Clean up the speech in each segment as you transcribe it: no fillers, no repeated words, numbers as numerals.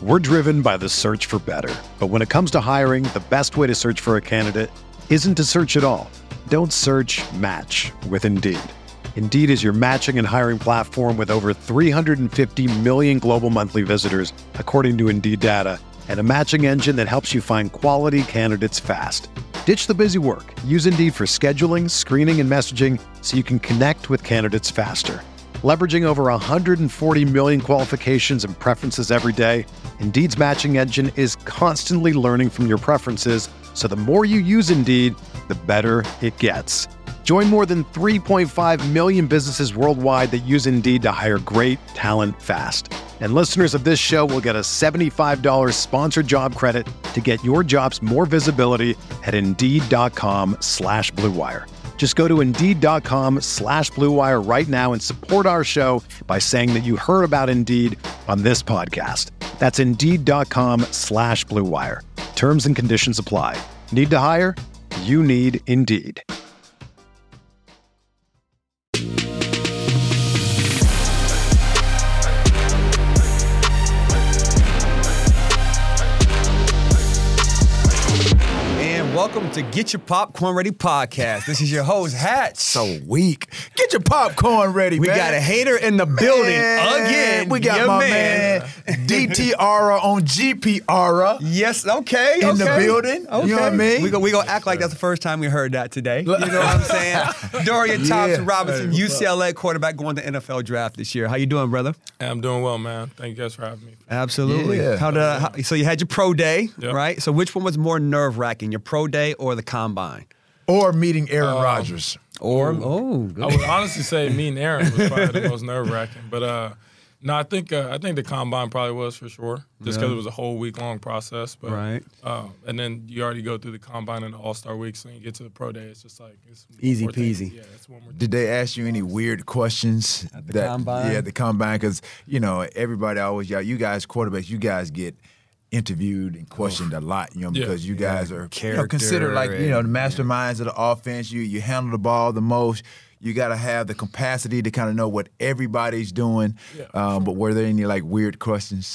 We're driven by the search for better. But when it comes to hiring, the best way to search for a candidate isn't to search at all. Don't search, match with Indeed. Indeed is your matching and hiring platform with over 350 million global monthly visitors, according to Indeed data, and a matching engine that helps you find quality candidates fast. Ditch the busy work. Use Indeed for scheduling, screening, and messaging so you can connect with candidates faster. Leveraging over 140 million qualifications and preferences every day, Indeed's matching engine is constantly learning from your preferences, so the more you use Indeed, the better it gets. Join more than 3.5 million businesses worldwide that use Indeed to hire great talent fast. And listeners of this show will get a $75 sponsored job credit to get your jobs more visibility at Indeed.com/Blue Wire. Just go to Indeed.com/Blue Wire right now and support our show by saying that you heard about Indeed on this podcast. That's Indeed.com/Blue Wire. Terms and conditions apply. Need to hire? You need Indeed. Welcome to Get Your Popcorn Ready podcast. This is your host, Hatch. So weak. Get your popcorn ready, we man. We got a hater in the building again. We got my man DTR on GPR. Yes, okay. In the building. Okay. You know what I mean? We gonna act like that's the first time we heard that today. You know what I'm saying? Dorian Thompson Robinson, UCLA quarterback going to NFL draft this year. How you doing, brother? Hey, I'm doing well, man. Thank you guys for having me. Absolutely. Yeah. So you had your pro day, Yep. right? So which one was more nerve-wracking, your pro day or the combine? Or meeting Aaron Rodgers. Or I would honestly say meeting Aaron was probably the most nerve-wracking. But no, I think the combine probably was for sure, just because it was a whole week-long process. But, right. And then you already go through the combine and the All-Star week, so when you get to the pro day, it's just like it's easy peasy. Yeah, it's one more. Did they ask you any weird questions at the combine? Yeah, at the combine, because everybody always you guys quarterbacks, you guys get interviewed and questioned a lot, because you guys are considered like the masterminds of the offense. You handle the ball the most. You got to have the capacity to kind of know what everybody's doing. Yeah, but were there any like weird questions?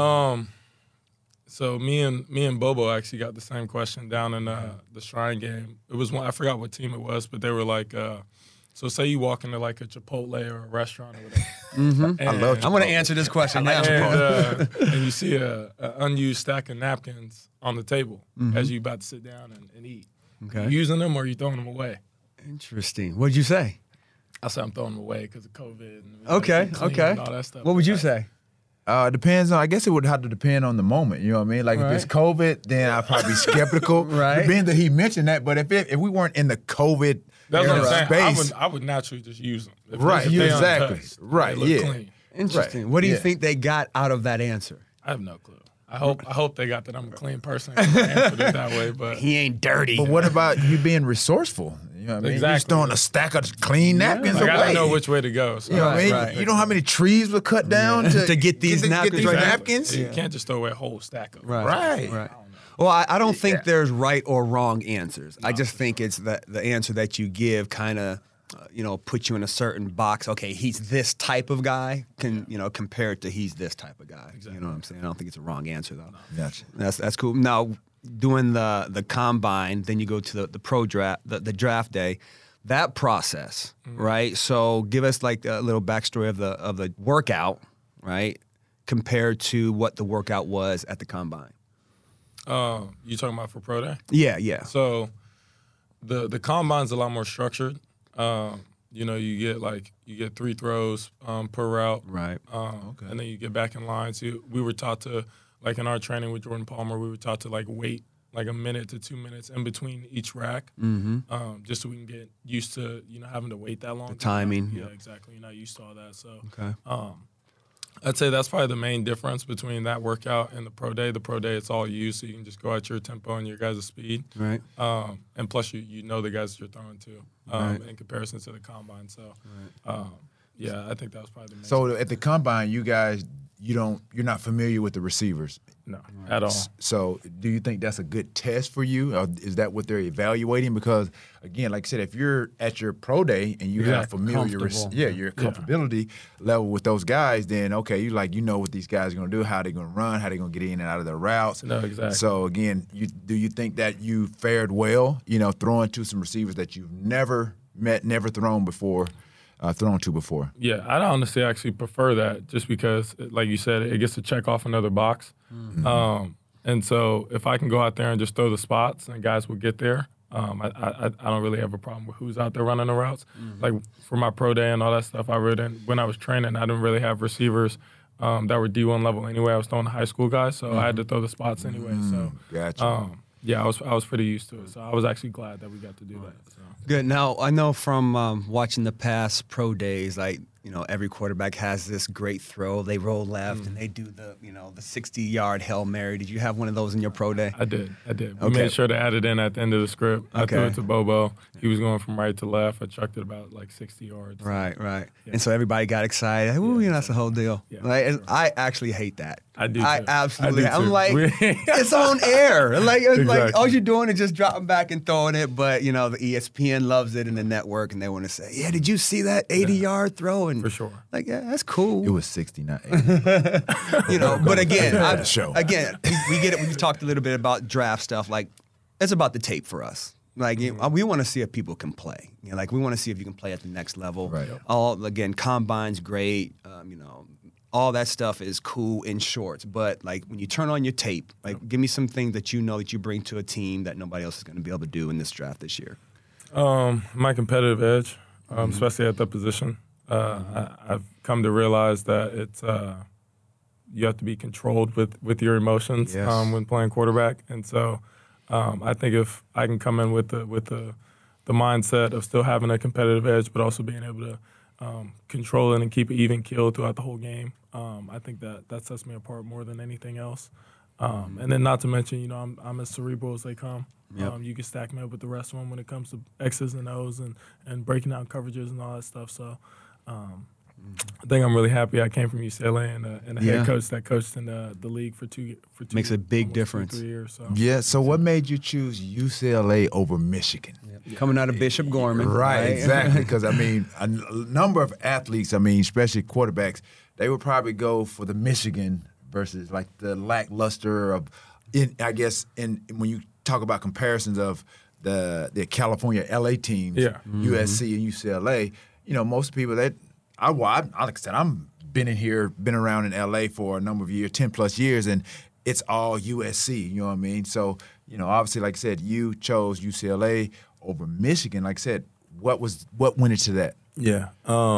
So me and Bobo actually got the same question down in the Shrine game. It was one, I forgot what team it was, but they were like, so say you walk into like a Chipotle or a restaurant or whatever. I love Chipotle. I'm going to answer this question now. And you see a unused stack of napkins on the table as you about to sit down and eat. Okay. You using them or you throwing them away? Interesting. What did you say? I said I'm throwing them away because of COVID. And Okay. and all that stuff. What would you say? Depends on. I guess it would have to depend on the moment. You know what I mean? Like if it's COVID, then I'd probably be skeptical. Right. Being that he mentioned that, but if we weren't in the COVID That's what I'm saying. space, I would naturally just use them. If Right, they exactly. untouched, Right, they look yeah. clean. Interesting. Right. What do you Yeah. think they got out of that answer? I have no clue. I hope they got that I'm a clean person and answered it that way, but He ain't dirty. But what about you being resourceful? You know what I mean? Exactly. You're just throwing a stack of clean napkins like, away. I don't know which way to go. So You know what I mean? Right. You know how many trees were cut down To get these napkins right now? napkins? You can't just throw away a whole stack of them. Right. Well, I don't think there's right or wrong answers. I just think it's the answer that you give kind of, put you in a certain box. Okay, he's this type of guy, compared to he's this type of guy. Exactly. You know what I'm saying? I don't think it's a wrong answer, though. Gotcha. That's cool. Now, doing the combine, then you go to the pro draft, the draft day. That process, right? So give us like a little backstory of the workout, right, compared to what the workout was at the combine. You talking about for pro day? Yeah. So the combine's a lot more structured. You get 3 throws per route. Right. And then you get back in line. So we were taught to, like in our training with Jordan Palmer, we were taught to like wait like a minute to 2 minutes in between each rack, just so we can get used to having to wait that long. The timing. Yeah, exactly. You're not used to all that. So Okay. I'd say that's probably the main difference between that workout and the pro day. The pro day, it's all you, so you can just go at your tempo and your guys' speed. Right. And plus, you know the guys that you're throwing to Right. in comparison to the combine. So, yeah, I think that was probably the main So difference. at the combine, you guys you're not familiar with the receivers. No, at all. So do you think that's a good test for you? Or is that what they're evaluating? Because, again, like I said, if you're at your pro day and you have familiar, your comfortability level with those guys, then, okay, you know what these guys are going to do, how they're going to run, how they're going to get in and out of their routes. No, exactly. So, again, do you think that you fared well, throwing to some receivers that you've never met, never thrown to before? Yeah, I honestly actually prefer that just because, like you said, it gets to check off another box. Mm-hmm. And so if I can go out there and just throw the spots and guys will get there, I don't really have a problem with who's out there running the routes. Mm-hmm. Like for my pro day and all that stuff, when I was training, I didn't really have receivers that were D1 level anyway. I was throwing the high school guys, so I had to throw the spots anyway. So gotcha. Yeah, I was pretty used to it, so I was actually glad that we got to do that. So. Good. Now, I know from watching the past pro days, every quarterback has this great throw. They roll left and they do the 60-yard Hail Mary. Did you have one of those in your pro day? I did. We made sure to add it in at the end of the script. I threw it to Bobo. He was going from right to left. I chucked it about 60 yards. Right. Yeah. And so everybody got excited. Ooh, that's the whole deal. Yeah. I actually hate that. I do too. I absolutely. I'm like, it's on air. Exactly. Like all you're doing is just dropping back and throwing it. But the ESPN loves it in the network, and they want to say, "Yeah, did you see that 80-yard throw?" And for sure, that's cool. It was 69. But again, again, we get it. We've talked a little bit about draft stuff. Like, it's about the tape for us. Like we want to see if people can play. We want to see if you can play at the next level. Right. Combine's great. All that stuff is cool in shorts, but when you turn on your tape, give me some things that that you bring to a team that nobody else is going to be able to do in this draft this year. My competitive edge, especially at that position. I've come to realize that it's you have to be controlled with your emotions when playing quarterback, and so I think if I can come in with the mindset of still having a competitive edge, but also being able to control it and keep it even keel throughout the whole game. I think that sets me apart more than anything else. And then not to mention, I'm as cerebral as they come. Yep. You can stack me up with the rest of them when it comes to X's and O's and breaking down coverages and all that stuff. So I think I'm really happy I came from UCLA and a head coach that coached in the league for two makes a big difference. 3 years. So. Yeah. So what made you choose UCLA over Michigan? Yep. Coming out of Bishop Gorman. Right, exactly. Because, a number of athletes, especially quarterbacks, they would probably go for the Michigan versus the lackluster of, when you talk about comparisons of the California LA teams, USC and UCLA, most people like I said, I'm been around in LA for a number of years, 10+ years, and it's all USC, you know what I mean? So, obviously, like I said, you chose UCLA over Michigan. Like I said, what went into that? Yeah.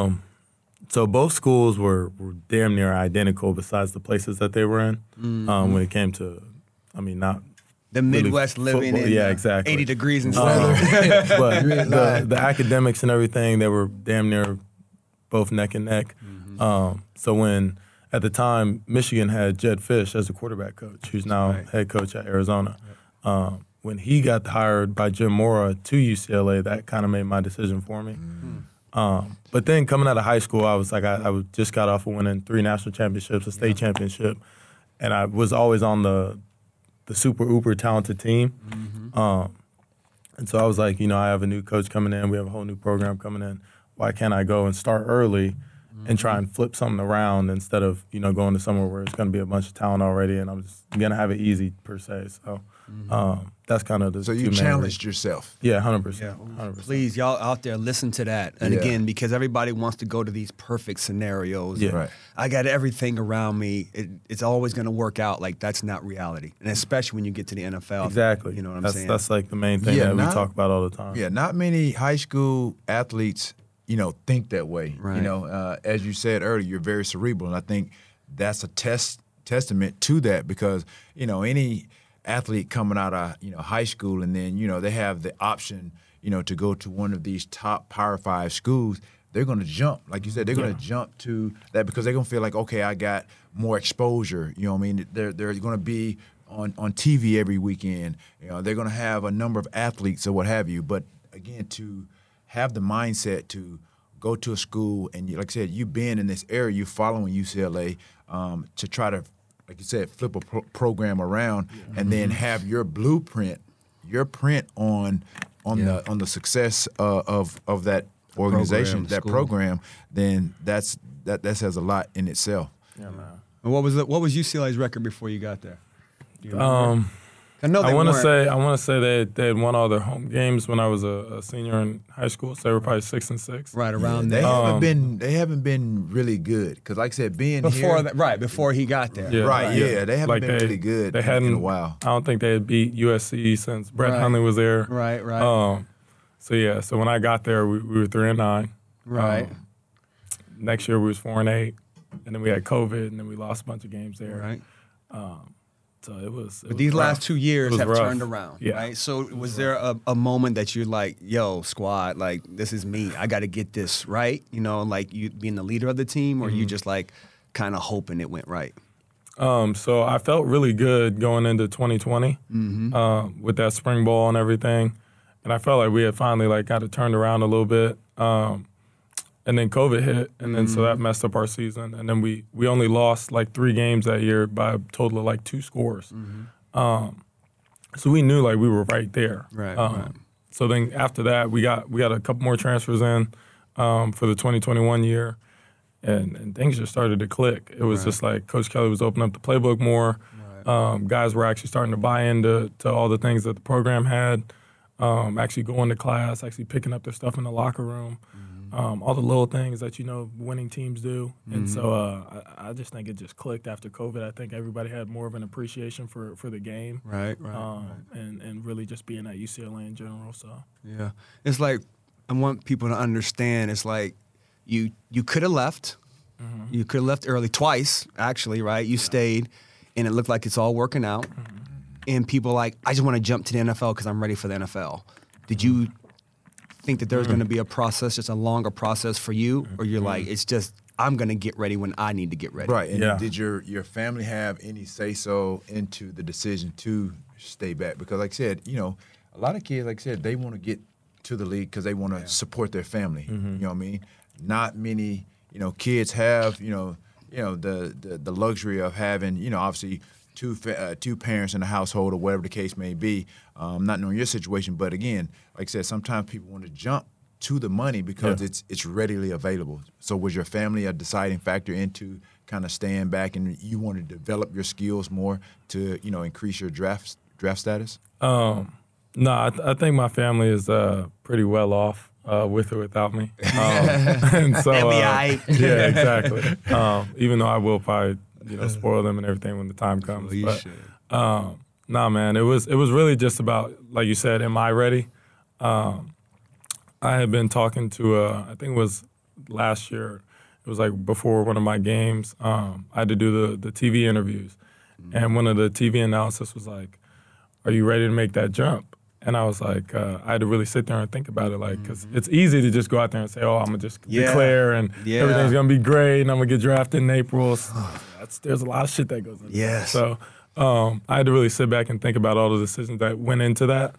So both schools were damn near identical besides the places that they were in when it came to, not the Midwest really living in exactly. 80 degrees and stuff. But the academics and everything, they were damn near both neck and neck. Mm-hmm. So when, at the time, Michigan had Jedd Fisch as a quarterback coach, who's now head coach at Arizona. When he got hired by Jim Mora to UCLA, that kind of made my decision for me. Mm-hmm. But then coming out of high school, I was I just got off of winning 3 national championships, a state championship, and I was always on the super uber talented team. Mm-hmm. And so I was like, I have a new coach coming in, we have a whole new program coming in. Why can't I go and start early and try and flip something around instead of, going to somewhere where it's going to be a bunch of talent already and I'm just going to have it easy per se. So that's kind of the So you challenged yourself. Yeah, 100%. Yeah. 100%. Please, y'all out there, listen to that. And again, because everybody wants to go to these perfect scenarios. Yeah. Right. I got everything around me. It's always going to work out. That's not reality. And especially when you get to the NFL. Exactly. You know what I'm saying? That's the main thing that we talk about all the time. Yeah, not many high school athletes think that way. Right. As you said earlier, you're very cerebral, and I think that's a testament to that because, any athlete coming out of, high school and then, they have the option, to go to one of these top Power 5 schools, they're going to jump. Like you said, they're going to jump to that because they're going to feel like, okay, I got more exposure. You know what I mean? They're going to be on TV every weekend. They're going to have a number of athletes or what have you. But, again, to have the mindset to go to a school and, like I said, you being in this area, you following UCLA to try to, like you said, flip a program around and then have your blueprint, your print on the success of that organization, program, then that says a lot in itself. Yeah, man. And what was UCLA's record before you got there? I want to say they had won all their home games when I was a senior in high school, so they were probably 6-6. Right around there. They haven't been really good because, like I said, before he got there. Yeah, they haven't been really good in a while. I don't think they had beat USC since Brett Hundley was there. Right. So when I got there, we were 3-9. Right. Next year we was 4-8, and then we had COVID, and then we lost a bunch of games there. Right. So it was. But these last 2 years have rough. turned around, right? So was there a moment that you're like, yo, squad, like, this is me. I got to get this right, like you being the leader of the team, or you just like kind of hoping it went right? So I felt really good going into 2020 with that spring ball and everything. And I felt like we had finally like got it turned around a little bit. And then COVID hit, and then so that messed up our season. And then we only lost like 3 games that year by a total of like 2 scores. So we knew like we were right there. Right. So then after that, we got a couple more transfers in for the 2021 year, and things just started to click. It was just like Coach Kelly was opening up the playbook more. Guys were actually starting to buy into all the things that the program had. Actually going to class, actually picking up their stuff in the locker room. All the little things that winning teams do, and so I just think it just clicked after COVID. I think everybody had more of an appreciation for the game, right. And really just being at UCLA in general. So yeah, it's like I want people to understand. It's like you could have left, you could have left early twice actually, right? You stayed, and it looked like it's all working out, and people like I just want to jump to the NFL because I'm ready for the NFL. Did you think that there's going to be a process, just a longer process for you, or you're like, it's just I'm going to get ready when I need to get ready? Right. And did your family have any say-so into the decision to stay back? Because like I said, a lot of kids, like I said, they want to get to the league because they want to support their family. You know what I mean? Not many, kids have, the luxury of having, obviously two parents in the household or whatever the case may be. Not knowing your situation, but again, like I said, sometimes people want to jump to the money because it's readily available. So was your family a deciding factor into kind of staying back, and you want to develop your skills more to increase your draft status? No, I think my family is pretty well off with or without me. And so yeah, exactly. Even though I will probably spoil them and everything when the time comes. Nah, man, it was really just about, like you said, am I ready? I had been talking to, I think it was last year, it was like before one of my games, I had to do the TV interviews. And one of the TV analysts was like, are you ready to make that jump? And I was like, I had to really sit there and think about it, like, because it's easy to just go out there and say, oh, I'm going to just declare and everything's going to be great and I'm going to get drafted in April. So there's a lot of shit that goes into that. So I had to really sit back and think about all the decisions that went into that.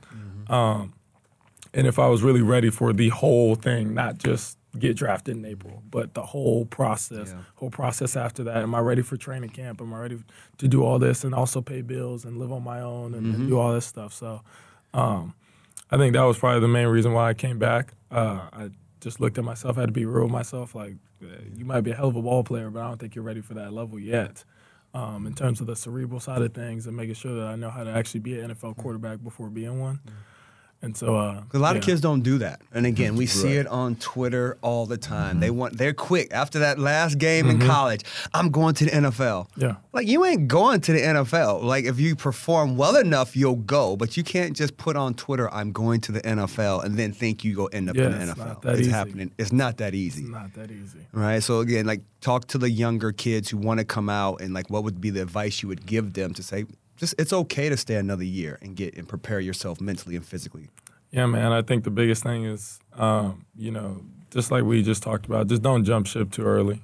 And if I was really ready for the whole thing, not just get drafted in April, but the whole process after that. Am I ready for training camp? Am I ready to do all this and also pay bills and live on my own and do all this stuff? So I think that was probably the main reason why I came back. I just looked at myself, I had to be real with myself, like, you might be a hell of a ball player, but I don't think you're ready for that level yet. In terms of the cerebral side of things and making sure that I know how to actually be an NFL quarterback before being one. And so a lot of kids don't do that. And again, we see it on Twitter all the time. They're quick. After that last game in college, I'm going to the NFL. Yeah. Like, you ain't going to the NFL. Like, if you perform well enough, you'll go. But you can't just put on Twitter, I'm going to the NFL, and then think you go end up in the NFL. Not that easy. Happening. It's not that easy. It's not that easy. Right? So again, like, talk to the younger kids who want to come out, and like, what would be the advice you would give them to say, it's okay to stay another year and prepare yourself mentally and physically. Yeah, man. I think the biggest thing is, just like we just talked about, just don't jump ship too early.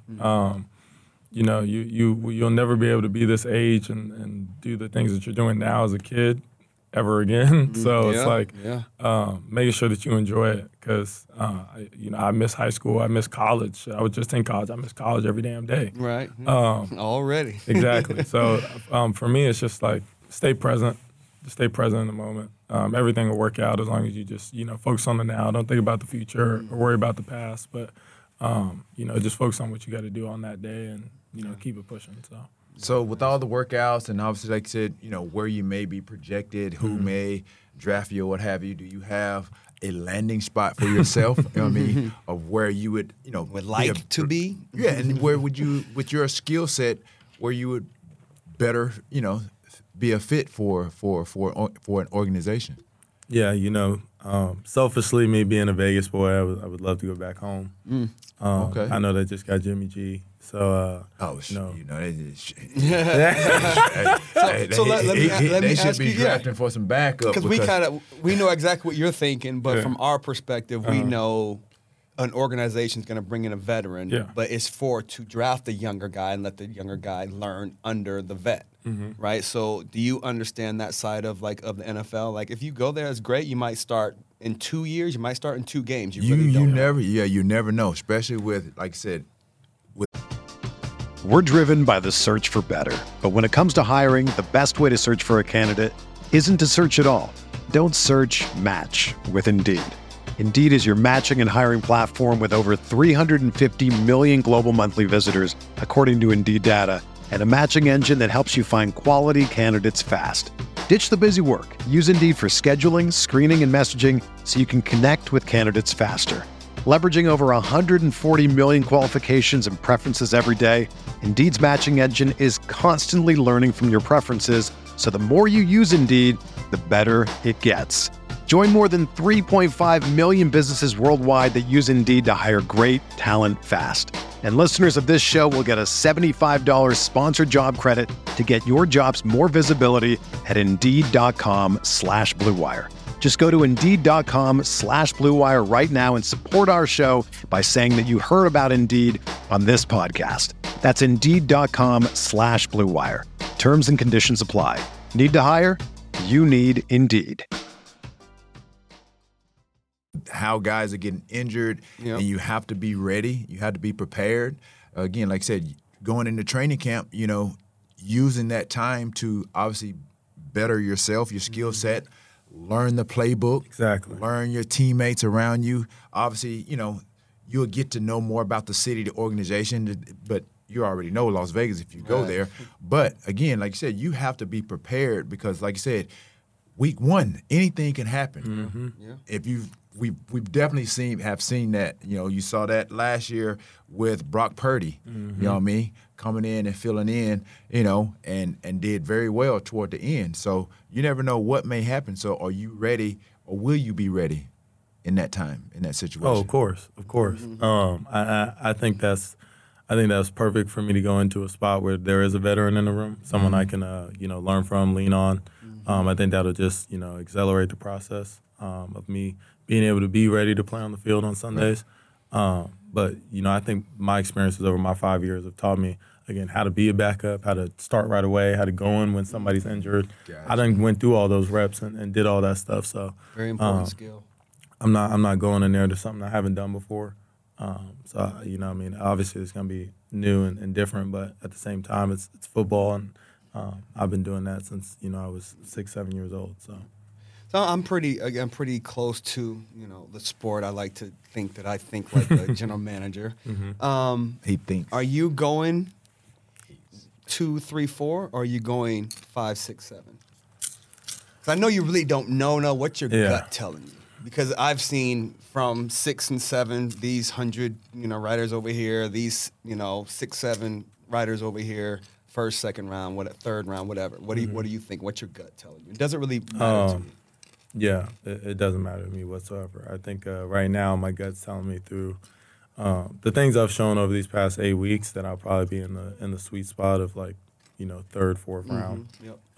You'll never be able to be this age and do the things that you're doing now as a kid ever again. So it's like making sure that you enjoy it because, I miss high school. I miss college. I was just in college. I miss college every damn day. Right. Already. Exactly. So for me, it's just like stay present. Just stay present in the moment. Everything will work out as long as you just, focus on the now. Don't think about the future or worry about the past. But, just focus on what you got to do on that day and, keep it pushing. So with all the workouts and obviously, like I said, where you may be projected, who may draft you or what have you, do you have a landing spot for yourself, of where you would, would like to be? Yeah, and where would you, with your skill set, where you would better, be a fit for an organization? Yeah, selfishly, me being a Vegas boy, I would love to go back home. Okay. I know they just got Jimmy G. So, they just. Let me they should ask be you, drafting for some backup because we know exactly what you're thinking, but from our perspective, we know an organization's going to bring in a veteran, but it's to draft a younger guy and let the younger guy learn under the vet, right? So, do you understand that side of the NFL? Like, if you go there, it's great. You might start in 2 years. You might start in 2 games. You never know, especially with, like I said. We're driven by the search for better. But when it comes to hiring, the best way to search for a candidate isn't to search at all. Don't search, match with Indeed. Indeed is your matching and hiring platform with over 350 million global monthly visitors, according to Indeed data, and a matching engine that helps you find quality candidates fast. Ditch the busy work. Use Indeed for scheduling, screening, and messaging so you can connect with candidates faster. Leveraging over 140 million qualifications and preferences every day, Indeed's matching engine is constantly learning from your preferences, so the more you use Indeed, the better it gets. Join more than 3.5 million businesses worldwide that use Indeed to hire great talent fast. And listeners of this show will get a $75 sponsored job credit to get your jobs more visibility at Indeed.com/Blue Wire. Just go to Indeed.com/Blue Wire right now and support our show by saying that you heard about Indeed on this podcast. That's Indeed.com/Blue Wire. Terms and conditions apply. Need to hire? You need Indeed. How guys are getting injured, and you have to be ready. You have to be prepared. Again, like I said, going into training camp, using that time to obviously better yourself, your skill set, learn the playbook, learn your teammates around you. Obviously, you'll get to know more about the city, the organization, but you already know Las Vegas if you go there. But again, like you said, you have to be prepared because, like you said, week one, anything can happen. If we've definitely have seen that. You saw that last year with Brock Purdy. You know what I mean? Coming in and filling in, and did very well toward the end. So you never know what may happen. So are you ready, or will you be ready in that time, in that situation? Oh, of course. I think that's perfect for me to go into a spot where there is a veteran in the room, someone I can learn from, lean on. I think that'll just accelerate the process of me being able to be ready to play on the field on Sundays. But I think my experiences over my 5 years have taught me, again, how to be a backup, how to start right away, how to go in when somebody's injured. Gotcha. I done went through all those reps and did all that stuff. So very important skill. I'm not going in there to something I haven't done before. So obviously it's going to be new and different, but at the same time it's football, and I've been doing that since I was 6-7 years old. So I'm pretty close to the sport. I like to think that I think like a general manager. He thinks. Are you going 2, 3, 4, or are you going 5, 6, 7? Because I know you really don't know what your gut telling you. Because I've seen from 6 and 7 these 100 riders over here, these 6, 7 riders over here. First, second round, third round, whatever. What do you think? What's your gut telling you? It doesn't really matter to me. Yeah, it doesn't matter to me whatsoever. I think right now my gut's telling me through the things I've shown over these past 8 weeks that I'll probably be in the sweet spot of third, fourth round.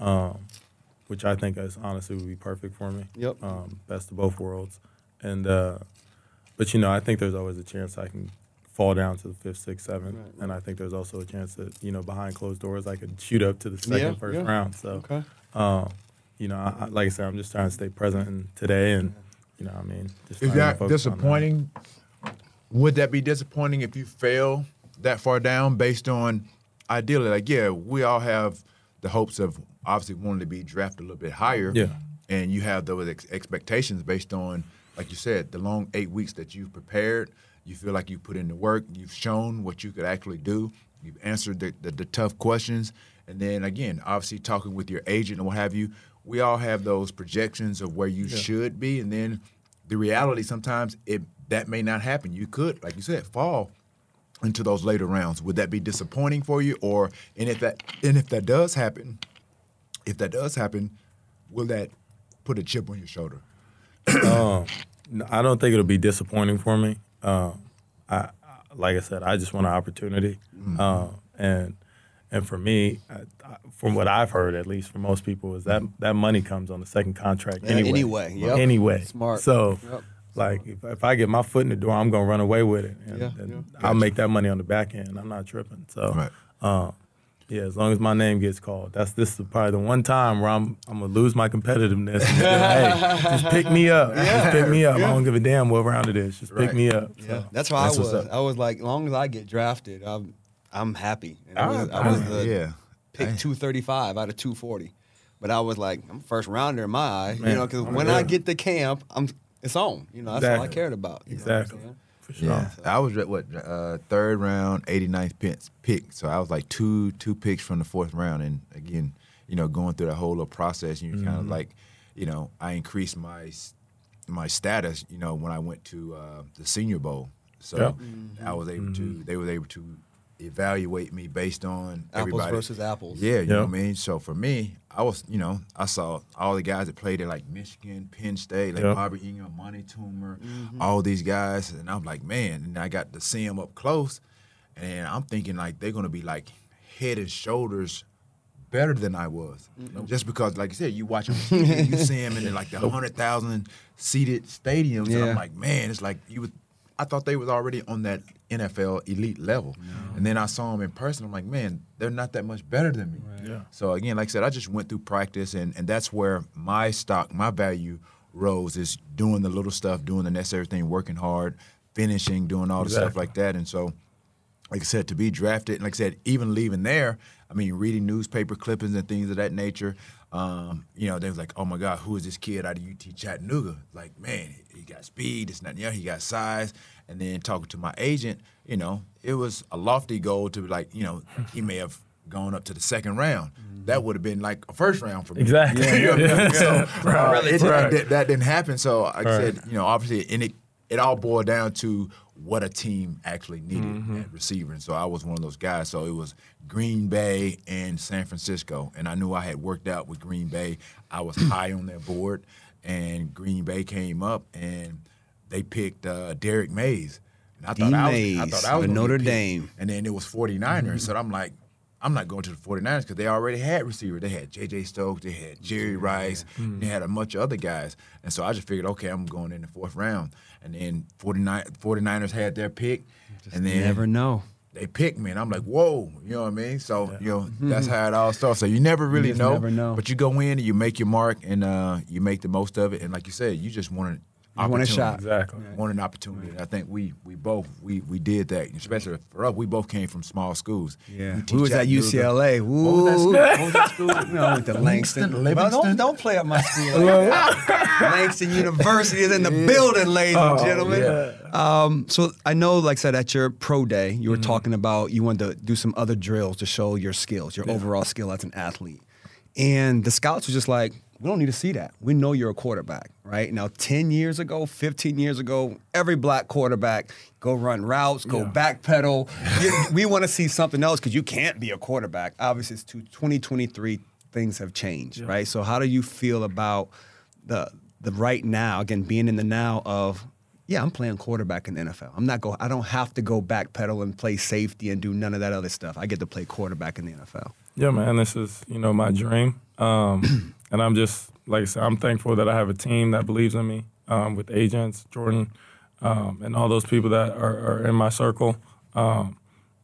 Which I think is honestly would be perfect for me. Best of both worlds. And but I think there's always a chance I can fall down to the 5th, 6th, 7th. Right. And I think there's also a chance that, behind closed doors I could shoot up to the second, first round. So like I said, I'm just trying to stay present in today, and just is that disappointing? Would that be disappointing if you fail that far down based on ideally, like, yeah, we all have the hopes of obviously wanting to be drafted a little bit higher. Yeah. And you have those expectations based on, like you said, the long 8 weeks that you've prepared. You feel like you put in the work. You've shown what you could actually do. You've answered the tough questions. And then, again, obviously talking with your agent and what have you, we all have those projections of where you should be. And then the reality sometimes that may not happen. You could, like you said, fall into those later rounds. Would that be disappointing for you? And if that does happen, will that put a chip on your shoulder? I don't think it'll be disappointing for me. Like I said, I just want an opportunity, and for me, from what I've heard, at least for most people, is that money comes on the second contract anyway. Anyway, smart. So, like if I get my foot in the door, I'm gonna run away with it, and I'll make that money on the back end. I'm not tripping. So, as long as my name gets called, this is probably the one time where I'm gonna lose my competitiveness. And hey, just pick me up. Just pick me up. I don't give a damn what round it is. Just pick me up. So, that's how I was. I was like, as long as I get drafted, I'm happy. And I was the pick 235 out of 240, but I was like, I'm first rounder in my eye, because when I get to camp, it's on. That's all I cared about. Exactly. For sure. Yeah. I was third round, 89th pick. So I was like two picks from the fourth round. And again, going through that whole little process, you kind of like, I increased my status, when I went to the Senior Bowl. So I was able to, they were able to evaluate me based on everybody. Apples versus apples. Yeah, you know what I mean? So for me, I was, I saw all the guys that played at like Michigan, Penn State, like Bobby Ingram, Monty Toomer, all these guys. And I'm like, man, and I got to see them up close. And I'm thinking like they're going to be like head and shoulders better than I was. Just because, like you said, you watch them, you see them in like the 100,000 seated stadiums. And I'm like, man, it's like I thought they was already on that NFL elite level. No. And then I saw them in person. I'm like, man, they're not that much better than me. Right. Yeah. So, again, like I said, I just went through practice, and that's where my value rose, is doing the little stuff, doing the necessary thing, working hard, finishing, doing all the stuff like that. And so, like I said, to be drafted, and like I said, even leaving there, I mean, reading newspaper clippings and things of that nature, they was like, oh, my God, who is this kid out of UT Chattanooga? Like, man, he got speed, this and that, he got size. And then talking to my agent, it was a lofty goal to be like, he may have gone up to the second round. That would have been like a first round for me. Exactly. So that didn't happen. So like I said, obviously, and it all boiled down to what a team actually needed at receiver. And so I was one of those guys. So it was Green Bay and San Francisco. And I knew I had worked out with Green Bay. I was high on their board. And Green Bay came up, and they picked Derek Mays. And I thought I was Notre Dame. And then it was 49ers. So I'm like, I'm not going to the 49ers because they already had receiver. They had J.J. Stokes. They had Jerry Rice. They had a bunch of other guys. And so I just figured, okay, I'm going in the fourth round. And then 49ers had their pick. And then never know. They picked me, and I'm like, whoa, you know what I mean? So, that's how it all starts. So you never really know. Never know. But you go in and you make your mark, and you make the most of it. And like you said, you just want a shot. Exactly. Want an opportunity. And I think we both did that. Especially for us, we both came from small schools. Yeah. We was at UCLA. What was that school? Went to Langston. Well, don't play up my school. Langston University is in the building, ladies and gentlemen. Yeah. So I know, like I said, at your pro day, you were talking about you wanted to do some other drills to show your skills, your overall skill as an athlete. And the scouts were just like, we don't need to see that. We know you're a quarterback, right? Now, 10 years ago, 15 years ago, every black quarterback, go run routes, go backpedal. We want to see something else because you can't be a quarterback. Obviously, it's 2023, things have changed, right? So how do you feel about the right now, again, being in the now of, I'm playing quarterback in the NFL. I don't have to go backpedal and play safety and do none of that other stuff. I get to play quarterback in the NFL. Yeah, man, this is, my dream. And I'm just, like I said, I'm thankful that I have a team that believes in me, with agents, Jordan, and all those people that are in my circle.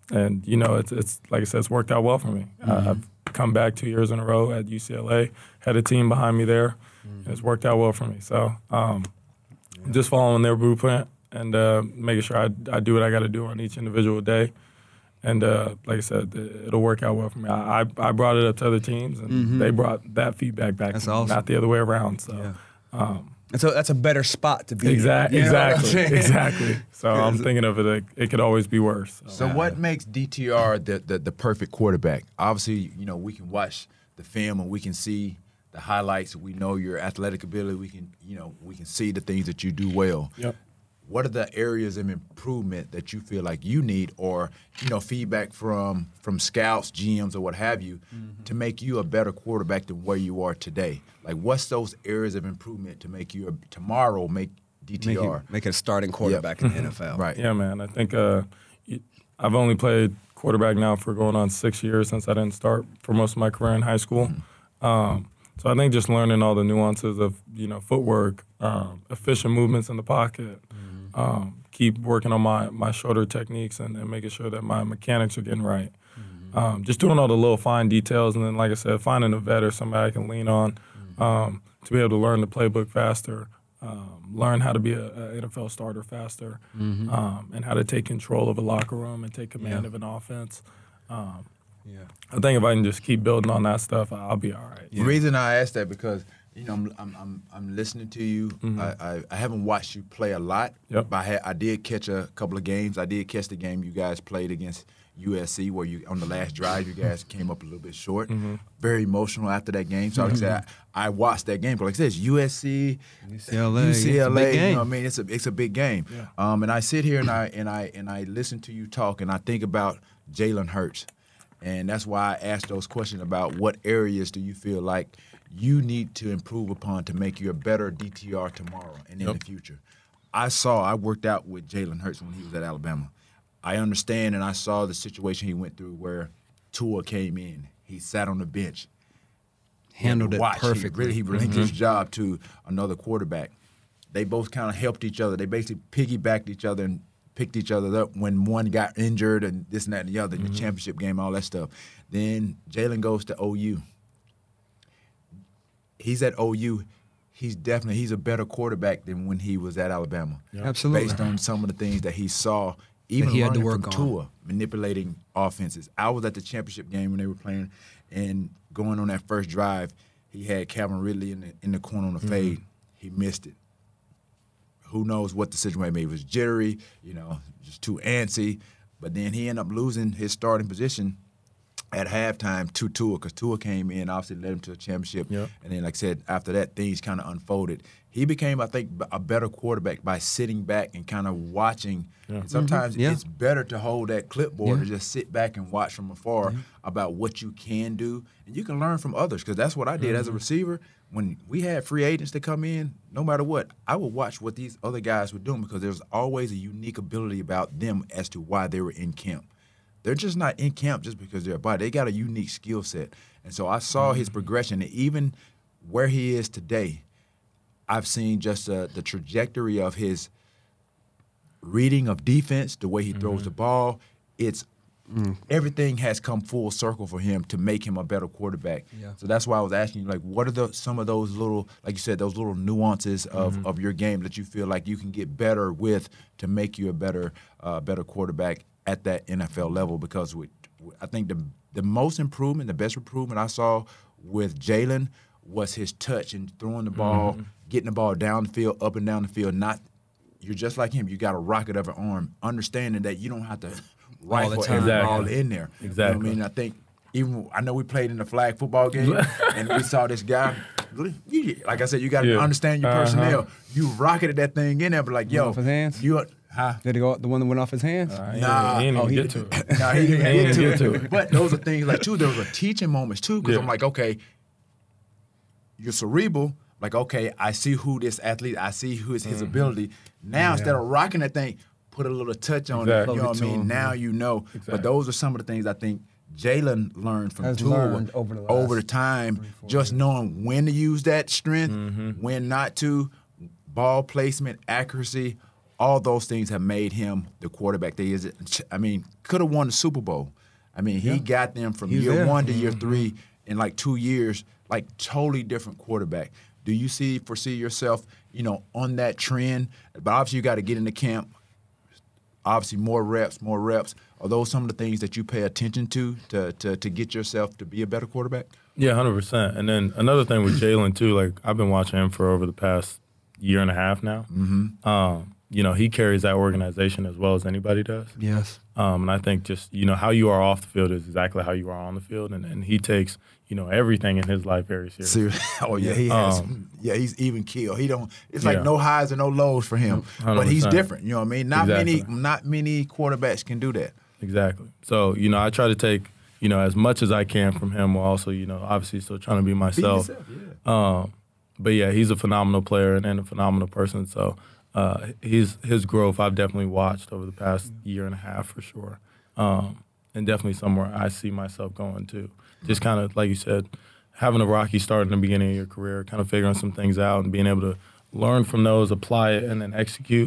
And, you know, it's like I said, it's worked out well for me. I've come back 2 years in a row at UCLA, had a team behind me there, and it's worked out well for me. So just following their blueprint and making sure I do what I got to do on each individual day. And like I said, it'll work out well for me. I brought it up to other teams, and they brought that feedback back to me, awesome. not the other way around. So, and so that's a better spot to be. Exactly. So Yeah. I'm thinking of it. It could always be worse. So what makes DTR the perfect quarterback? Obviously, you know, we can watch the film and we can see the highlights. We know your athletic ability. We can see the things that you do well. Yep. What are the areas of improvement that you feel like you need, or feedback from scouts, GMs, or what have you, to make you a better quarterback than where you are today? Like, what's those areas of improvement to make you tomorrow make DTR Make it a starting quarterback in the NFL. Right? Yeah, man. I think I've only played quarterback now for going on 6 years since I didn't start for most of my career in high school. So I think just learning all the nuances of footwork, efficient movements in the pocket, keep working on my shoulder techniques and making sure that my mechanics are getting right. Just doing all the little fine details, and then, like I said, finding a vet or somebody I can lean on to be able to learn the playbook faster, learn how to be an NFL starter faster, and how to take control of a locker room and take command of an offense. I think if I can just keep building on that stuff, I'll be all right. The reason I asked that because I'm listening to you. I haven't watched you play a lot, but I did catch a couple of games. I did catch the game you guys played against USC where you on the last drive you guys came up a little bit short. Very emotional after that game. So like I said, I watched that game. But like I said, it's USC, UCLA. It's a big game. You know what I mean, it's a big game. And I sit here and I listen to you talk and I think about Jalen Hurts. And that's why I asked those questions about what areas do you feel like you need to improve upon to make you a better DTR tomorrow and in the future. I worked out with Jalen Hurts when he was at Alabama. I understand and I saw the situation he went through where Tua came in. He sat on the bench. Handled it perfectly. He relinquished his job to another quarterback. They both kind of helped each other. They basically piggybacked each other and picked each other up when one got injured and this and that and the other, the championship game, all that stuff. Then Jalen goes to OU. He's at OU. He's a better quarterback than when he was at Alabama. Absolutely. Based on some of the things that he saw, even he had to learning work from on. Tua, manipulating offenses. I was at the championship game when they were playing, and going on that first drive, he had Calvin Ridley in the corner on the fade. He missed it. Who knows what the situation may be. It was jittery, just too antsy. But then he ended up losing his starting position at halftime to Tua because Tua came in, obviously led him to a championship. And then, like I said, after that, things kind of unfolded. He became, I think, a better quarterback by sitting back and kind of watching. And sometimes it's better to hold that clipboard and just sit back and watch from afar about what you can do. And you can learn from others because that's what I did as a receiver. When we had free agents to come in, no matter what, I would watch what these other guys were doing because there's always a unique ability about them as to why they were in camp. They're just not in camp just because they're a body. They got a unique skill set. And so I saw his progression. And even where he is today, I've seen just the trajectory of his reading of defense, the way he throws the ball. Everything has come full circle for him to make him a better quarterback. So that's why I was asking you, like, what are some of those little, like you said, those little nuances of your game that you feel like you can get better with to make you a better quarterback at that NFL level? Because I think the most improvement, the best improvement I saw with Jalen was his touch and throwing the ball, getting the ball down the field, up and down the field. You're just like him. You got a rocket of an arm, understanding that you don't have to rifle every ball in there. Exactly. You know what I mean? I think I know we played in the flag football game, and we saw this guy. Like I said, you got to understand your personnel. You rocketed that thing in there, but like, yo, off his hands? Did he go the one that went off his hands? Nah, he didn't get to it. Nah, he didn't get to it. But those are things like, too, there was a teaching moments, too, because I'm like, okay, you're cerebral. Like, okay, I see who this athlete, I see who is his ability. Now, instead of rocking that thing, put a little touch on it. You know what I mean? Now you know. But those are some of the things I think Jalen learned from Tua over the time, just knowing when to use that strength, when not to, ball placement, accuracy, all those things have made him the quarterback that he is. I mean, could have won the Super Bowl. I mean, he got them from year 1 to year 3 in like 2 years, like totally different quarterback. Do you foresee yourself, on that trend? But obviously you got to get into camp. Obviously more reps. Are those some of the things that you pay attention to get yourself to be a better quarterback? Yeah, 100%. And then another thing with Jalen too, like I've been watching him for over the past year and a half now. He carries that organization as well as anybody does. Yes. And I think just, how you are off the field is exactly how you are on the field. And he takes, everything in his life very seriously. Oh, yeah, he has. He's even keel. It's like no highs and no lows for him. 100%. But he's different, you know what I mean? Not many quarterbacks can do that. Exactly. So, I try to take, as much as I can from him while also, obviously still trying to be myself. Be yourself, But yeah, he's a phenomenal player and a phenomenal person. So his growth I've definitely watched over the past year and a half for sure. And definitely somewhere I see myself going too. Just kind of, like you said, having a rocky start in the beginning of your career, kind of figuring some things out and being able to learn from those, apply it, and then execute,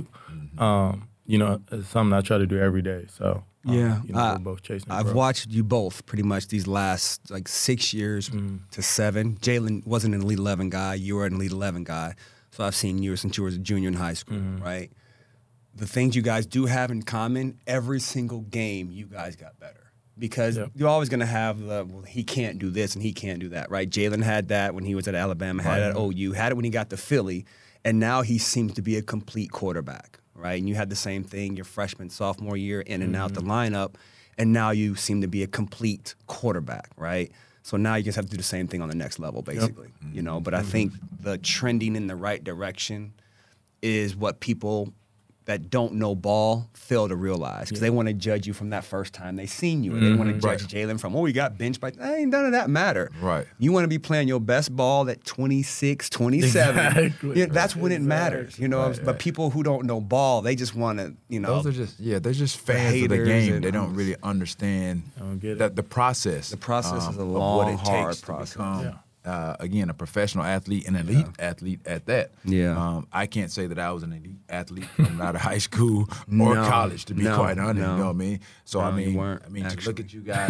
is something I try to do every day. So we're both chasing I've watched you both pretty much these last 6 years to 7. Jalen wasn't an Elite 11 guy. You were an Elite 11 guy. So I've seen you since you were a junior in high school, right? The things you guys do have in common, every single game you guys got better. Because you're always going to have he can't do this and he can't do that, right? Jalen had that when he was at Alabama, had it at OU, had it when he got to Philly, and now he seems to be a complete quarterback, right? And you had the same thing your freshman, sophomore year, in and out the lineup, and now you seem to be a complete quarterback, right? So now you just have to do the same thing on the next level, basically, But I think the trending in the right direction is what people that don't know ball fail to realize because they want to judge you from that first time they seen you. Or they want to judge Jalen from, he got benched by, ain't none of that matter. Right. You want to be playing your best ball at 26, 27. Exactly. That's when it matters, But people who don't know ball, they just want to, Those are just, they're just fans of the game. They don't really understand the process. The process is a long, hard process. To become, again, a professional athlete, an elite athlete at that. Yeah. I can't say that I was an elite athlete coming out of high school or college, to be quite honest. You know what I mean? So you weren't, to look at you guys.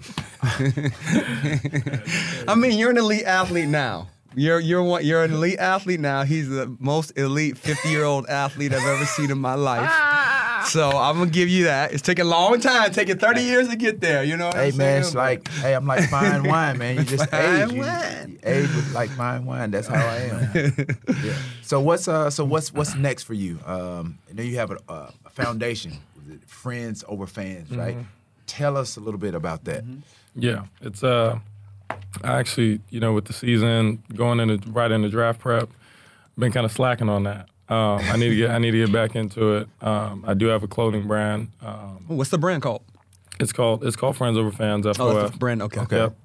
You're an elite athlete now. You're an elite athlete now. He's the most elite 50-year-old athlete I've ever seen in my life. So I'm gonna give you that. It's taking a long time, taking 30 years to get there. You know what I'm saying? Hey man, it's like, I'm like fine wine, man. You just age. You age with like fine wine. That's how I am. So what's next for you? I know you have a foundation, Friends Over Fans, right? Tell us a little bit about that. Yeah, it's I actually, with the season going right into draft prep, been kind of slacking on that. I need to get back into it. I do have a clothing brand. What's the brand called? It's called Friends Over Fans. FOF. Oh, that's the brand. Okay. Yep.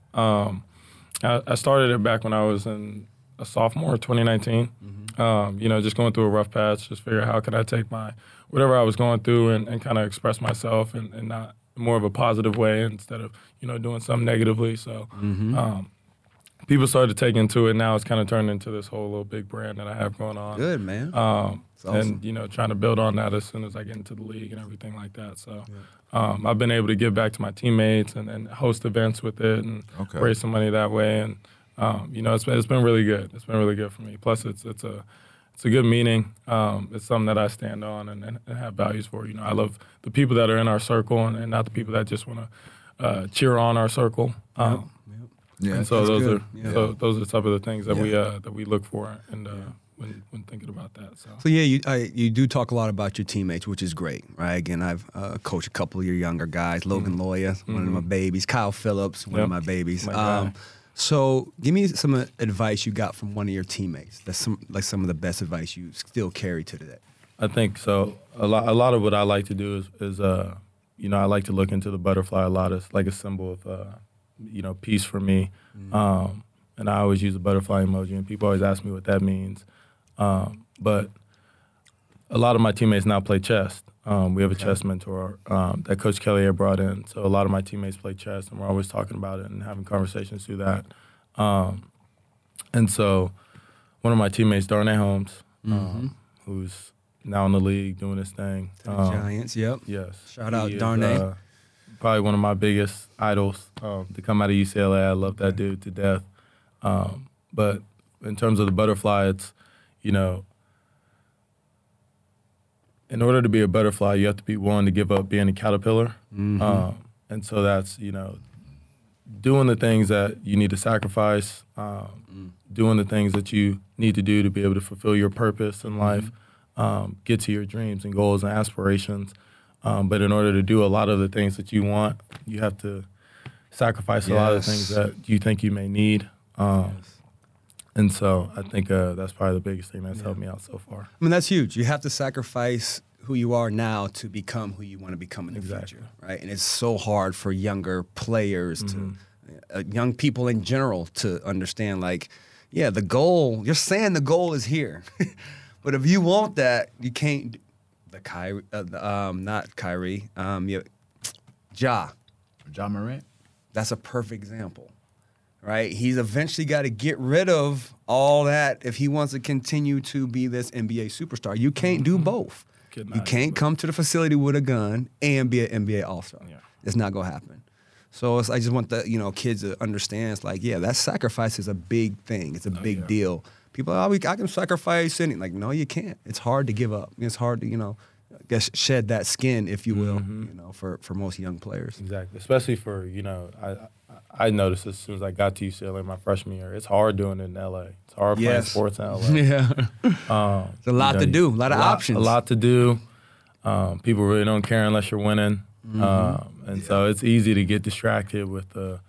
I started it back when I was in a sophomore, 2019. Just going through a rough patch. Just figure how could I take whatever I was going through and kind of express myself and not more of a positive way instead of doing something negatively. So. People started taking to it. Now it's kind of turned into this whole little big brand that I have going on. Good, man. Awesome. And, trying to build on that as soon as I get into the league and everything like that. So I've been able to give back to my teammates and host events with it and raise some money that way. And, it's been really good. It's been really good for me. Plus, it's a good meaning. It's something that I stand on and have values for. I love the people that are in our circle and not the people that just want to cheer on our circle. Yeah, and so those are some of the things that we look for and when thinking about that. So you do talk a lot about your teammates, which is great, right? Again, I've coached a couple of your younger guys, Logan Loya, one of my babies, Kyle Phillips, one of my babies. So give me some advice you got from one of your teammates. That's some of the best advice you still carry to today. I think so. A lot of what I like to do is I like to look into the butterfly a lot as like a symbol of peace for me. And I always use the butterfly emoji, and people always ask me what that means. But a lot of my teammates now play chess. We have a chess mentor that Coach Kelly had brought in. So a lot of my teammates play chess, and we're always talking about it and having conversations through that. And so one of my teammates, Darnay Holmes, who's now in the league doing his thing. The Giants, yep. Yes. Shout out Darnay. Probably one of my biggest idols to come out of UCLA. I love that dude to death. But in terms of the butterfly, it's, you know, in order to be a butterfly, you have to be willing to give up being a caterpillar. Mm-hmm. And so that's, you know, doing the things that you need to sacrifice, doing the things that you need to do to be able to fulfill your purpose in life, get to your dreams and goals and aspirations. But in order to do a lot of the things that you want, you have to sacrifice a lot of the things that you think you may need. And so I think that's probably the biggest thing that's helped me out so far. I mean, that's huge. You have to sacrifice who you are now to become who you want to become in the future, right? And it's so hard for younger players to, young people in general, to understand, like, yeah, the goal, you're saying the goal is here. But if you want that, you can't. Not Kyrie, Ja Morant. That's a perfect example, right? He's eventually got to get rid of all that if he wants to continue to be this NBA superstar. You can't do both. You can't come to the facility with a gun and be an NBA All-Star. Yeah. It's not gonna happen. So I just want the kids to understand. It's like, yeah, that sacrifice is a big thing. It's a big deal. People, I can sacrifice anything. Like, no, you can't. It's hard to give up. It's hard to, I guess, shed that skin, if you will, for most young players. Exactly. Especially for, I noticed as soon as I got to UCLA my freshman year, it's hard doing it in LA. It's hard playing sports in LA. Yeah. It's a lot to do, a lot of options. A lot to do. People really don't care unless you're winning. So it's easy to get distracted with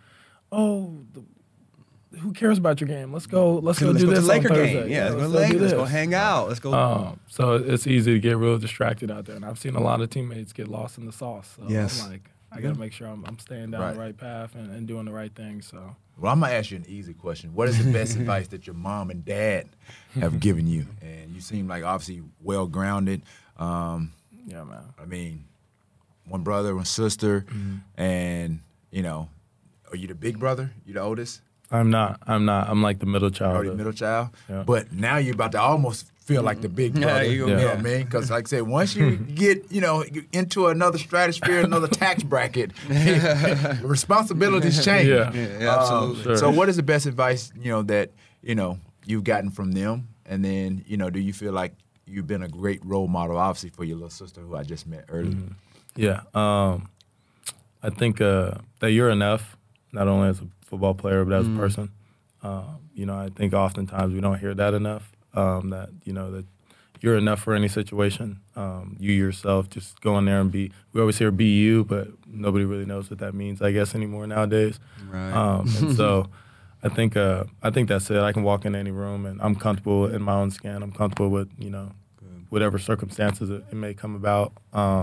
who cares about your game? Let's go do this on Thursday. Laker game. Yeah, let's go hang out. Let's go. So it's easy to get real distracted out there. And I've seen a lot of teammates get lost in the sauce. So I'm like, I got to make sure I'm staying down the right path and doing the right thing. So. Well, I'm going to ask you an easy question. What is the best advice that your mom and dad have given you? And you seem like obviously well-grounded. Yeah, man. I mean, one brother, one sister, and, are you the big brother? You the oldest? I'm not. I'm like the middle child. Oh, the middle child? Yeah. But now you're about to almost feel like the big brother. You know what I mean? Because like I said, once you get, into another stratosphere, another tax bracket, responsibilities change. Yeah, absolutely. Sure. So what is the best advice, that, you've gotten from them? And then, do you feel like you've been a great role model, obviously, for your little sister who I just met earlier? Yeah. I think that you're enough, not only as a football player, but as a person. I think oftentimes we don't hear that enough, that you're enough for any situation. You yourself, just go in there and we always hear be you, but nobody really knows what that means, I guess, anymore nowadays. Right. And so I think that's it. I can walk in any room and I'm comfortable in my own skin. I'm comfortable with, whatever circumstances it may come about.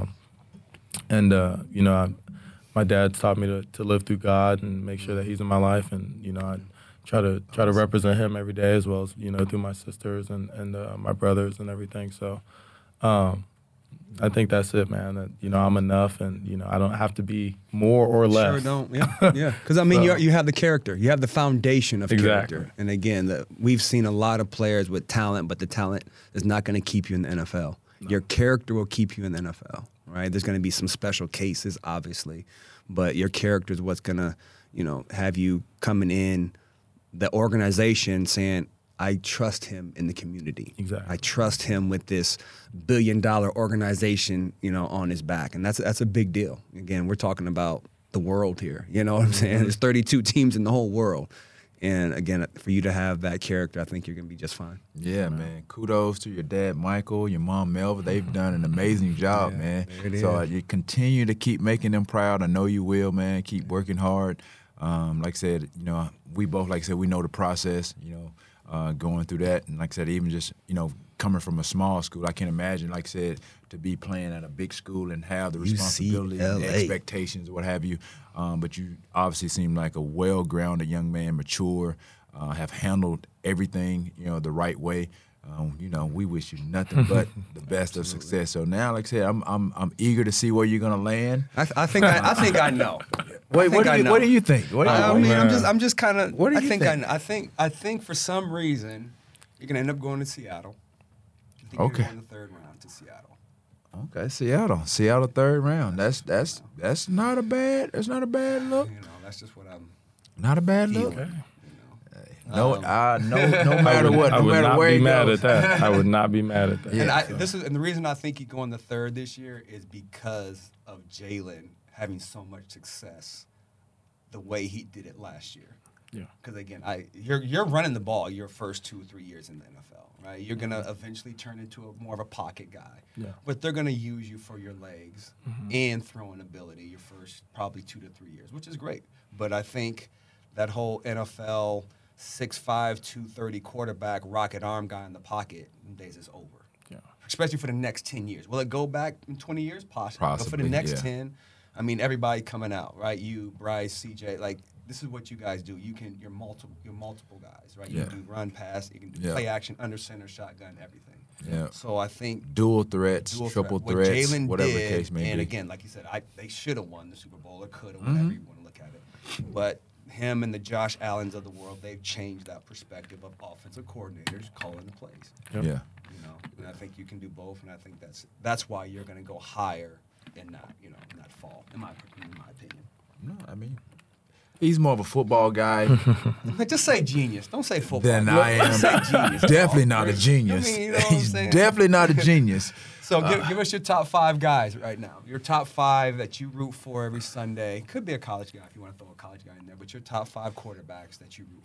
My dad's taught me to live through God and make sure that He's in my life, and I try to represent Him every day, as well as through my sisters and my brothers and everything. So I think that's it, man. That I'm enough, and I don't have to be more or less. Sure don't. Yeah. Because I mean, you have the character, you have the foundation of character, and again, we've seen a lot of players with talent, but the talent is not going to keep you in the NFL. No. Your character will keep you in the NFL. Right? There's going to be some special cases, obviously, but your character is what's going to, have you coming in the organization saying, I trust him in the community. Exactly. I trust him with this $1 billion organization, on his back. And that's a big deal. Again, we're talking about the world here. You know what I'm saying? There's 32 teams in the whole world. And again, for you to have that character, I think you're going to be just fine. Yeah, man. Kudos to your dad, Michael, your mom, Melva. They've done an amazing job, man. So you continue to keep making them proud. I know you will, man. Keep working hard. Like I said, we both, like I said, we know the process, going through that. And like I said, even just, coming from a small school, I can imagine, like I said, to be playing at a big school and have the responsibility and the expectations, what have you. But you obviously seem like a well-grounded young man, mature, have handled everything, the right way. We wish you nothing but the best of success. So now, like I said, I'm eager to see where you're gonna land. I think I know. Wait, what do you think? I'm just kind of. What do you think? I think for some reason you're gonna end up going to Seattle. Okay. In the third round to Seattle. Okay, Seattle third round. That's not a bad look. That's just what I'm. Not a bad look. Okay. No matter what, no matter where he goes. I would not be mad at that. Yeah. And the reason I think he's going the third this year is because of Jalen having so much success, the way he did it last year. Yeah. Because again, you're running the ball your first 2 or 3 years in the NFL, right? You're gonna eventually turn into more of a pocket guy. Yeah. But they're gonna use you for your legs and throwing ability your first probably 2 to 3 years, which is great. But I think that whole NFL 6'5", 230 quarterback, rocket arm guy in the pocket days is over. Yeah. Especially for the next 10 years. Will it go back in 20 years? Possibly. But for the Possibly, next yeah. 10, I mean, everybody coming out, right? You, Bryce, CJ, like, this is what you guys do. You're multiple guys, right? You Yeah. can do run, pass, you can do Yeah. play action, under center, shotgun, everything. Yeah. So I think Dual threats, triple What threats, Jalen whatever the did, case may and be. again, like you said, they should have won the Super Bowl or could have, whatever you want to look at it. But him and the Josh Allens of the world, they've changed that perspective of offensive coordinators calling the plays. Yep. Yeah. And I think you can do both, and I think that's why you're going to go higher and not fall, in my opinion. No, I mean, he's more of a football guy Just say genius. Don't say football. than I am. Say genius. Definitely not a genius. I mean, you know what I'm He's saying? definitely not a genius. So give us your top 5 guys right now. Your top 5 that you root for every Sunday. Could be a college guy if you want to throw a college guy in there, but your top 5 quarterbacks that you root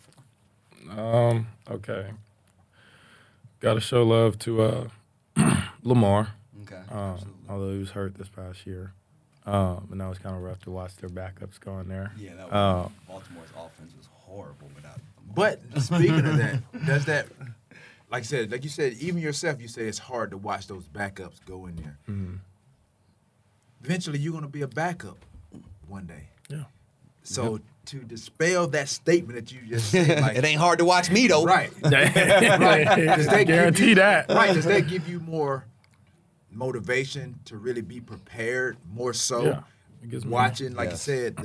for. Okay. Got to show love to Lamar. Okay. Although he was hurt this past year. And that was kind of rough to watch their backups going there. Yeah, that was, Baltimore's offense was horrible without Lamar. But speaking of that, does that, like you said, even yourself, you say it's hard to watch those backups go in there. Mm-hmm. Eventually, you're going to be a backup one day. Yeah. So to dispel that statement that you just said, like, It ain't hard to watch me though. right, Does they guarantee that? right? Does that give you more motivation to really be prepared more so? Yeah. It gives me- Watching, like Yes. you said,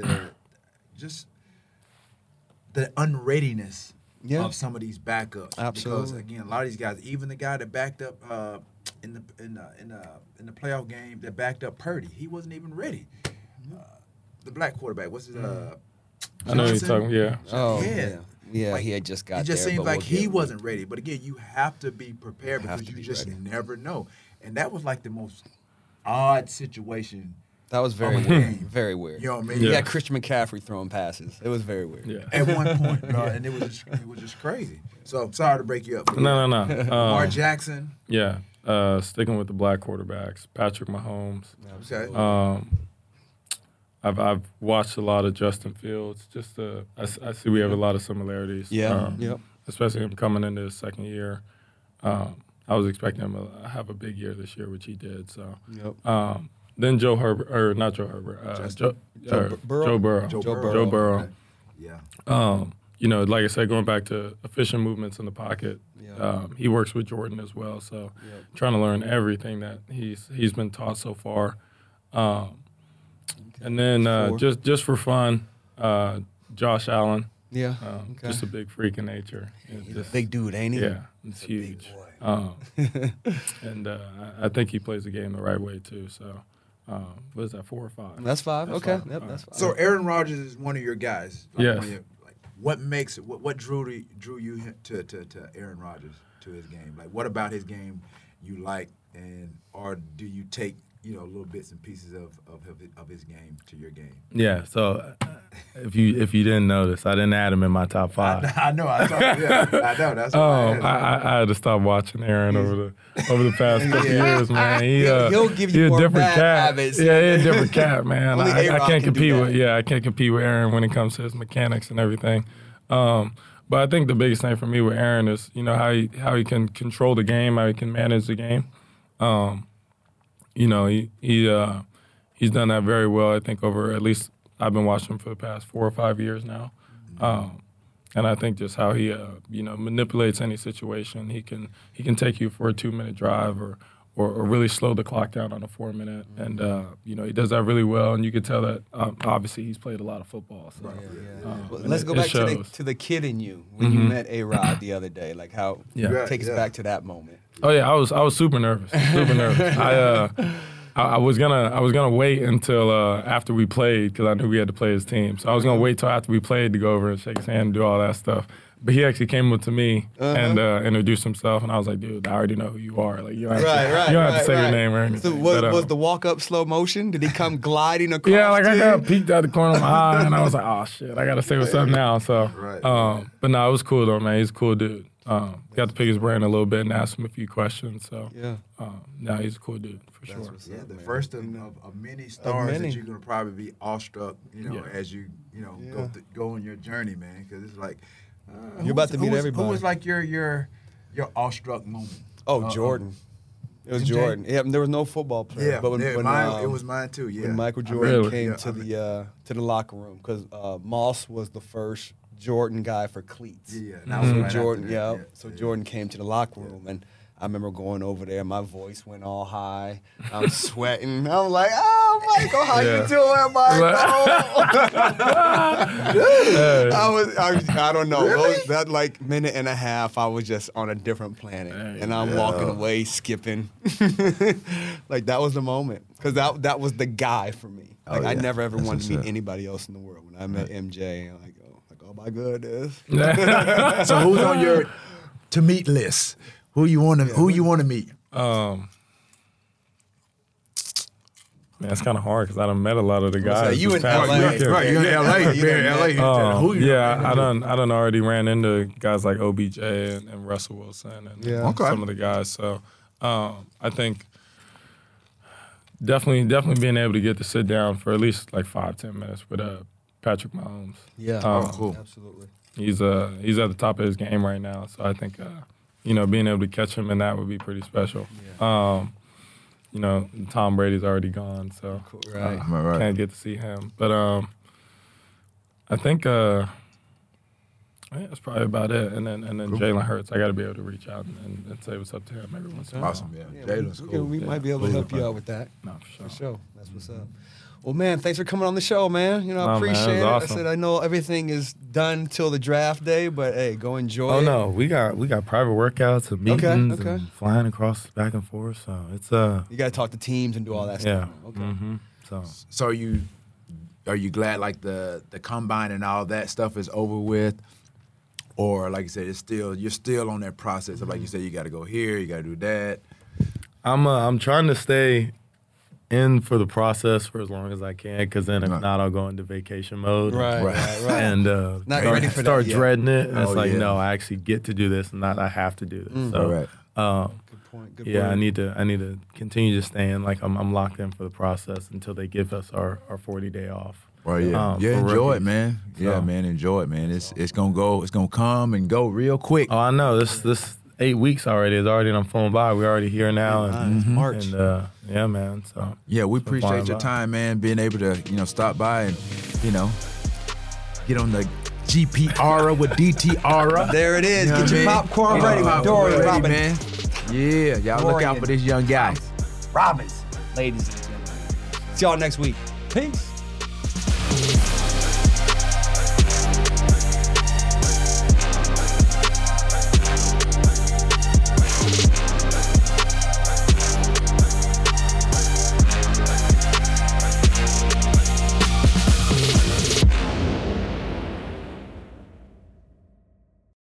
the unreadiness Yeah. of some of these backups. Absolutely. Because again, a lot of these guys, even the guy that backed up in the playoff game that backed up Purdy, he wasn't even ready. The black quarterback, what's his I know what you're Johnson? talking. Yeah. Oh, Yeah. yeah. Like, He had just got It just there, seems but like we'll he get- wasn't ready. But again, you have to be prepared Have because to you be just ready. never know. And that was like the most odd situation. That was very of a weird. game. Very weird. You know what I mean? You Yeah. got Christian McCaffrey throwing passes. It was very weird. Yeah. At one point, and it was just crazy. So I'm sorry to break you up. No. Lamar Jackson. Yeah. Sticking with the black quarterbacks, Patrick Mahomes. Okay. I've watched a lot of Justin Fields. I see we have a lot of similarities. Yeah. Yep. Especially him coming into his second year. I was expecting him to have a big year this year, which he did. So. Yep. Then Joe Herbert, or not Joe Herbert, Joe Burrow? Joe Burrow. Joe Burrow. Okay. Yeah. Like I said, going back to efficient movements in the pocket, Yeah. he works with Jordan as well. So trying to learn everything that he's been taught so far. And then just for fun, Josh Allen, Yeah. just a big freak in nature. He's a big dude, ain't he? Yeah, it's huge. And I think he plays the game the right way too. So what is that, 4 or 5? That's 5. Okay. fine. Yep. That's 5. So Aaron Rodgers is one of your guys. Yes. one of your- what drew you to Aaron Rodgers, to his game? Like, what about his game you like, or do you take little bits and pieces of his game to your game? Yeah. So if you didn't notice, I didn't add him in my top 5. I know. I know. That's why I had to stop watching Aaron over the past couple years, man. He'll give you he a more different bad cat. habits. Yeah, he's a different cat, man. Only I A-Rod can't can do compete that. with I can't compete with Aaron when it comes to his mechanics and everything. But I think the biggest thing for me with Aaron is how he can control the game, how he can manage the game. He's done that very well. I think over, at least I've been watching him for the past 4 or 5 years now. And I think just how he manipulates any situation. He can take you for a 2-minute drive or or really slow the clock down on a 4-minute. And, you know, he does that really well. And you can tell that, obviously, he's played a lot of football. So, well, let's go back to the kid in you when you met A-Rod the other day. Like, how take us back to that moment. Oh, yeah, I was super nervous, I was gonna wait until after we played because I knew we had to play his team. So I was gonna wait till after we played to go over and shake his hand and do all that stuff. But he actually came up to me and introduced himself, and I was like, "Dude, I already know who you are. Like, you don't have to say your name or anything." So was the walk up slow motion? Did he come gliding across? Yeah, like I got peeked out the corner of my eye, and I was like, "Oh shit, I gotta say what's up now." So, but no, it was cool though, man. He's a cool dude. Got to pick his brain a little bit and ask him a few questions. So no, he's a cool dude for sure. Yeah, the first of many stars that you're gonna probably be awestruck, you know, as you go on your journey, man. Because it's like you're about to meet everybody. Who was like your awestruck moment? Oh, Jordan. It was MJ? Jordan. Yeah, there was no football player. Yeah, but when, it was mine too. Yeah, when Michael Jordan came to the locker room because Moss was the first Jordan guy for cleats. That was right Jordan. So Jordan came to the locker room, and I remember going over there. My voice went all high. I'm sweating. I'm like, "Oh, Michael, how you doing, Michael?" I don't know. Really? That like minute and a half, I was just on a different planet, and I'm walking away, skipping. Like that was the moment, because that was the guy for me. Like I never ever wanted to meet anybody else in the world. When I met MJ, I'm like, oh my goodness. So who's on your to meet list? Who you want to meet? Man, it's kind of hard because I done met a lot of the guys. You in LA, right? You're in LA. You're in LA. I done already ran into guys like OBJ and Russell Wilson and some of the guys. So I think definitely being able to get to sit down for at least like 5-10 minutes with Patrick Mahomes. Yeah, cool. Absolutely. He's at the top of his game right now. So I think being able to catch him in that would be pretty special. Yeah. Tom Brady's already gone, so can't get to see him. But I think that's probably about it. And then Jalen Hurts, I got to be able to reach out and say what's up to him every once in a while. Awesome, Jalen's cool. We might be able to help you out with that. No, for sure. That's what's up. Well, man, thanks for coming on the show, man. I appreciate it. Awesome. I said I know everything is done till the draft day, but hey, go enjoy it. Oh no, we got private workouts and meetings and flying across back and forth. So it's you got to talk to teams and do all that stuff. Okay. Mm-hmm. So are you glad like the combine and all that stuff is over with? Or like you said, you're still on that process of like you said, you got to go here, you got to do that. I'm trying to stay in for the process for as long as I can, because then if not, I'll go into vacation mode. Right. And not ready for start that dreading it. And it's like, no, I actually get to do this, and not I have to do this. So, good point. Good point. I need to continue to stay in. Like I'm locked in for the process until they give us our 40-day off. Right, enjoy it, man. Yeah, man, enjoy it, man. It's gonna come and go real quick. Oh, I know. This 8 weeks already is already on flown by. We're already here now, and March. And yeah, man. So we appreciate your time, man. Being able to stop by and get on the GP Aura with DT Aura. There it is. Get your popcorn ready with Dorian Robin, man. Yeah, y'all look out for this young guy. Robbins, ladies and gentlemen. See y'all next week. Peace.